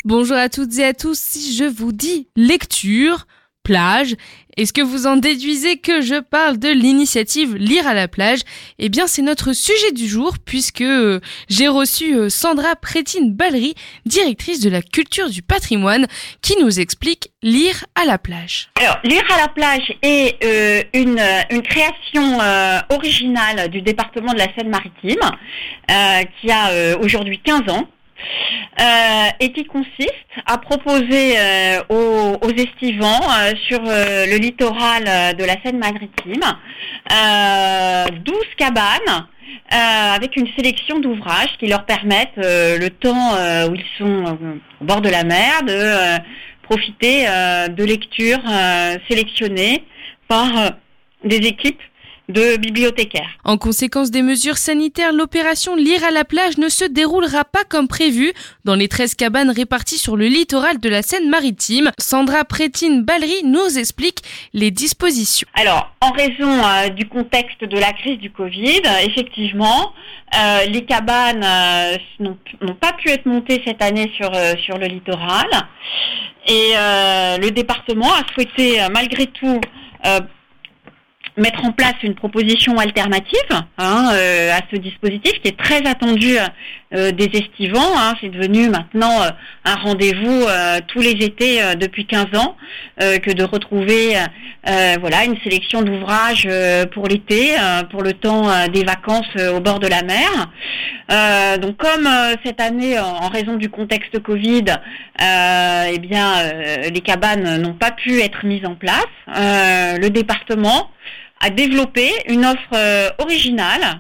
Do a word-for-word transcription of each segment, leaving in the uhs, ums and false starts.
Bonjour à toutes et à tous, si je vous dis lecture, plage, est-ce que vous en déduisez que je parle de l'initiative Lire à la plage ? Eh bien c'est notre sujet du jour puisque euh, j'ai reçu euh, Sandra Prétine-Ballery, directrice de la culture du patrimoine, qui nous explique Lire à la plage. Alors, Lire à la plage est euh, une, une création euh, originale du département de la Seine-Maritime euh, qui a euh, aujourd'hui quinze ans. Euh, et qui consiste à proposer euh, aux, aux estivants euh, sur euh, le littoral euh, de la Seine-Maritime euh, douze cabanes euh, avec une sélection d'ouvrages qui leur permettent euh, le temps euh, où ils sont euh, au bord de la mer de euh, profiter euh, de lectures euh, sélectionnées par euh, des équipes de bibliothécaires. En conséquence des mesures sanitaires, l'opération Lire à la plage ne se déroulera pas comme prévu dans les treize cabanes réparties sur le littoral de la Seine-Maritime. Sandra Prétine-Ballery nous explique les dispositions. Alors, en raison euh, du contexte de la crise du Covid, effectivement, euh, les cabanes euh, n'ont, n'ont pas pu être montées cette année sur, euh, sur le littoral. Et euh, le département a souhaité, euh, malgré tout, euh, mettre en place une proposition alternative hein, euh, à ce dispositif qui est très attendu euh, des estivants. Hein. C'est devenu maintenant euh, un rendez-vous euh, tous les étés euh, depuis quinze ans euh, que de retrouver euh, voilà une sélection d'ouvrages euh, pour l'été, euh, pour le temps euh, des vacances euh, au bord de la mer. Euh, donc comme euh, cette année, en raison du contexte Covid, euh, eh bien euh, les cabanes n'ont pas pu être mises en place, euh, le département a développé une offre euh, originale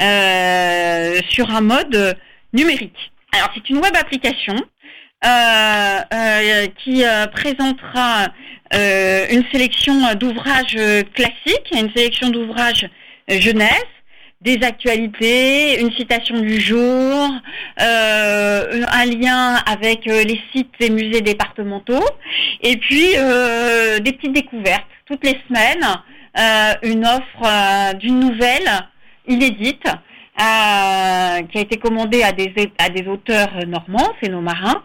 euh, sur un mode numérique. Alors c'est une web application euh, euh, qui euh, présentera euh, une sélection d'ouvrages classiques, une sélection d'ouvrages jeunesse, des actualités, une citation du jour, euh, un lien avec euh, les sites et musées départementaux, et puis euh, des petites découvertes toutes les semaines. Euh, une offre euh, d'une nouvelle inédite euh, qui a été commandée à des à des auteurs normands, c'est nos marins,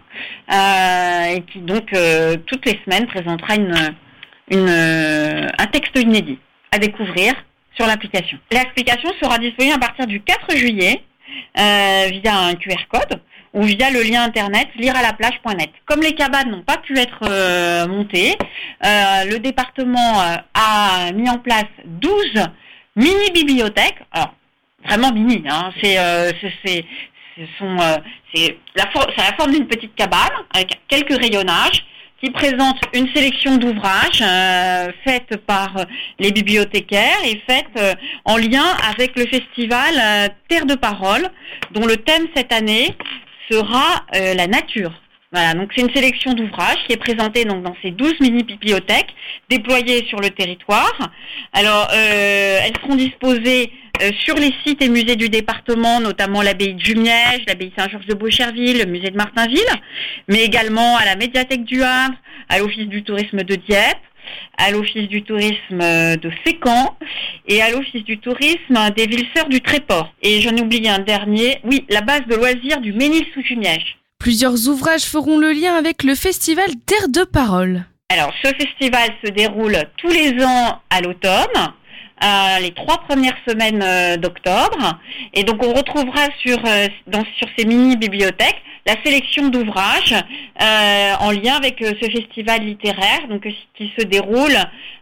euh, et qui donc euh, toutes les semaines présentera une une un texte inédit à découvrir sur l'application. L'application sera disponible à partir du quatre juillet euh, via un Q R code ou via le lien internet lire à la plage point net. Comme les cabanes n'ont pas pu être euh, montées, euh, le département euh, a mis en place douze mini-bibliothèques. Alors, vraiment mini, hein, c'est, euh, c'est, c'est, ce sont, euh, c'est, la for- c'est la forme d'une petite cabane avec quelques rayonnages qui présente une sélection d'ouvrages euh, faite par euh, les bibliothécaires et faite euh, en lien avec le festival euh, Terre de Parole, dont le thème cette année sera euh, la nature. Voilà, donc c'est une sélection d'ouvrages qui est présentée donc dans ces douze mini-bibliothèques déployées sur le territoire. Alors, euh, elles seront disposées euh, sur les sites et musées du département, notamment l'abbaye de Jumièges, l'abbaye Saint-Georges de Beaucherville, le musée de Martinville, mais également à la médiathèque du Havre, à l'office du tourisme de Dieppe, à l'office du tourisme de Fécamp et à l'office du tourisme des Villes-Sœurs du Tréport. Et j'en ai oublié un dernier, oui, la base de loisirs du Ménil-sous-Jumièges. Plusieurs ouvrages feront le lien avec le festival Terre de Parole. Alors, ce festival se déroule tous les ans à l'automne, euh, les trois premières semaines euh, d'octobre. Et donc, on retrouvera sur, euh, dans, sur ces mini-bibliothèques la sélection d'ouvrages euh, en lien avec euh, ce festival littéraire donc, qui se déroule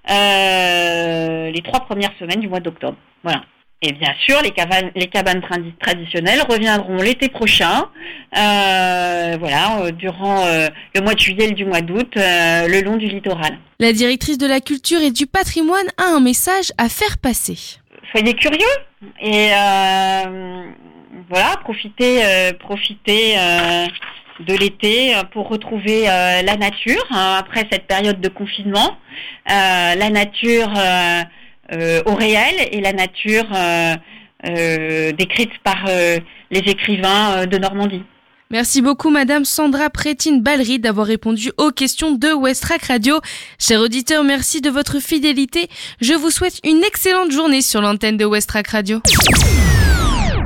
euh, les trois premières semaines du mois d'octobre. Voilà. Et bien sûr, les cabanes, les cabanes tradi- traditionnelles reviendront l'été prochain, euh, voilà, euh, durant euh, le mois de juillet et du mois d'août, euh, le long du littoral. La directrice de la culture et du patrimoine a un message à faire passer. Soyez curieux et euh, voilà, profitez, euh, profitez euh, de l'été pour retrouver euh, la nature hein, après cette période de confinement, euh, la nature. Euh, Euh, au réel et la nature euh, euh, décrite par euh, les écrivains euh, de Normandie. Merci beaucoup Madame Sandra Prétine-Ballery d'avoir répondu aux questions de Westrack Radio. Chers auditeurs, merci de votre fidélité. Je vous souhaite une excellente journée sur l'antenne de Westrack Radio.